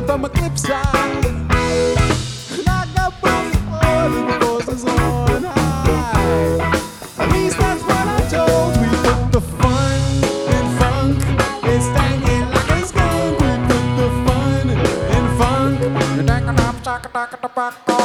from a cliffside. Like a book falling the forces on high. At least that's what I'm told. We put the fun in funk. It's stinging like a skunk. We put the fun in funk.